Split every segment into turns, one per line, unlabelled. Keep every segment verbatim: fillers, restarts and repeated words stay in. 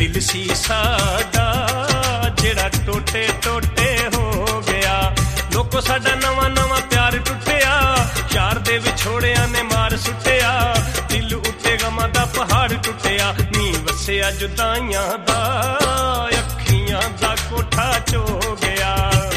दिल सी साडा जेड़ा टोटे टोटे हो गया। लोको साडा नवा नवा प्यार टुटिया, यार दे विछोड़िया ने मार सुटिया। दिल उत्ते गमां दा पहाड़ टुटिया, नी वसिया जुदाइयां दा अखियां दा कोठा चो गया।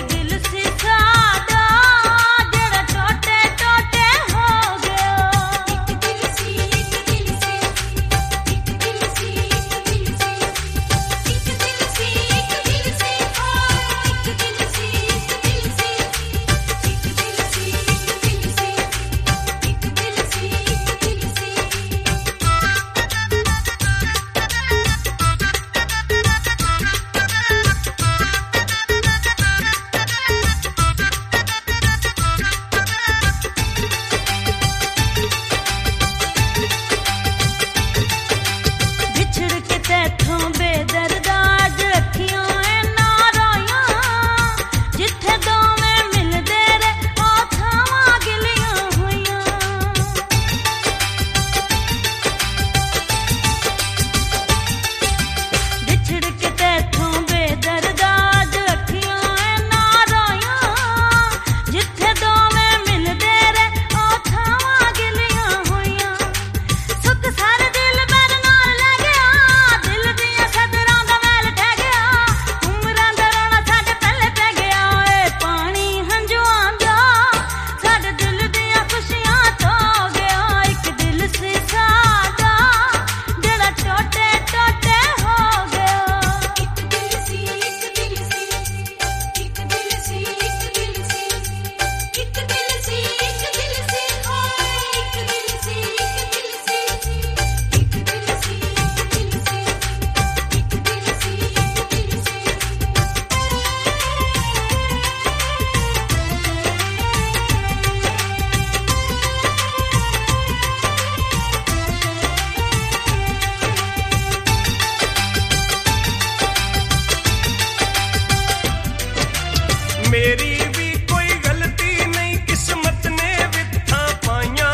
मेरी भी कोई गलती नहीं, किस्मत ने विथा पाइया।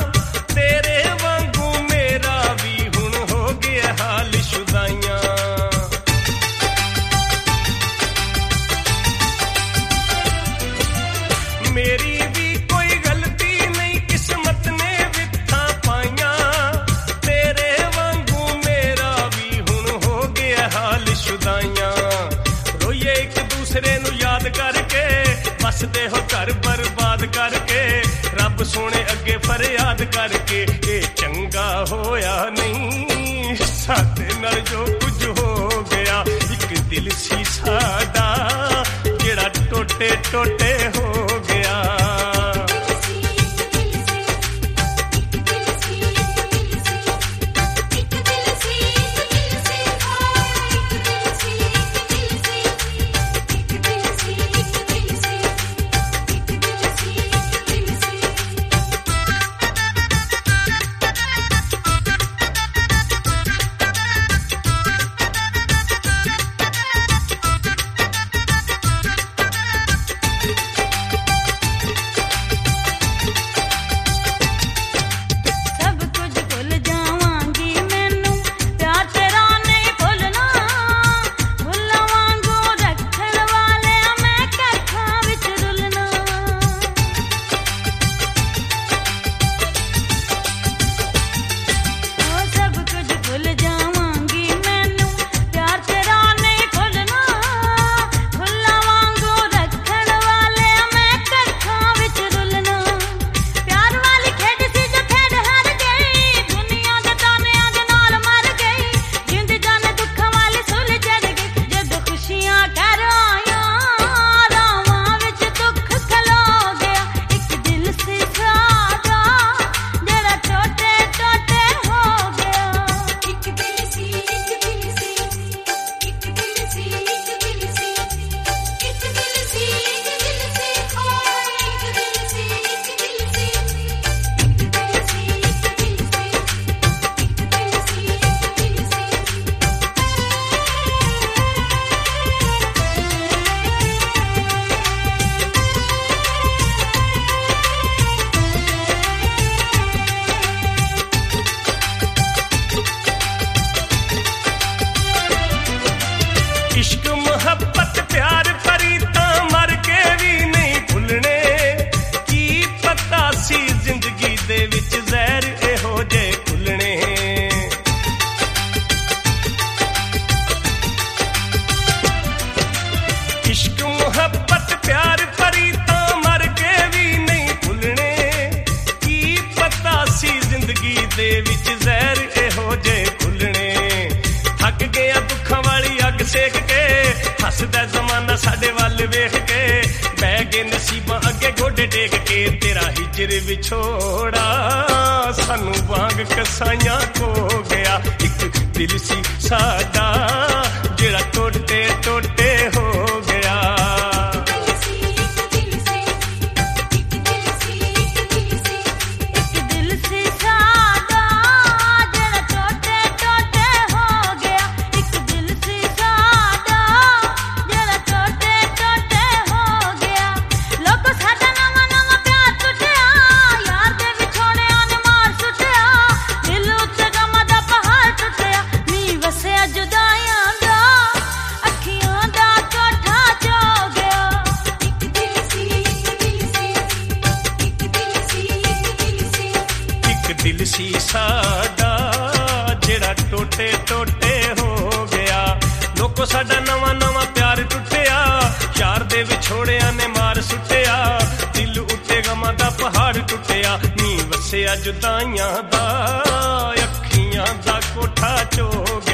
तेरे वांगू मेरा भी हुण हो गया हाल शुदाइया। मेरी भी कोई गलती नहीं, किस्मत ने विथा पाइया। तेरे वांगू मेरा भी हुण हो गया हाल शुदाइया। रोइए एक दूसरे नू याद करके, बसदे हो घर बर्बाद करके। रब सोने अगे फरियाद करके, ये चंगा होया नहीं साथे नाल जो कुछ हो गया। एक दिल सी साडा जेड़ा टोटे टोटे हो गया। इश्क मुहब्बत प्यार भरी तां मर के भी नहीं भुलने की पता सी जिंदगी दे विच जहर इहो जे खुलने इश्क मुहब्बत प्यार भरी तां मर के भी नहीं भुलने की पता सी जिंदगी दे विच जहर इहो जे खुलने थक गया दुखां वाली अग सेक के हसदा जमाना साडे वल वेख के बह गए नसीबां अगे गोडे टेक के तेरा हिजर विछोड़ा सानू वांग कसाइयां खो गया एक दिल सी साडा जेड़ा टोटे टोटे हो गया दिल सी साडा जेड़ा टोटे टोटे हो गया लोको साडा नवा नवा प्यार टुटिया यार दे विछोड़िया ने मार सुटिया दिल उत्ते गमां दा पहाड़ टुटिया नी वसिया जुदाइयां दा अखियां दा कोठा चो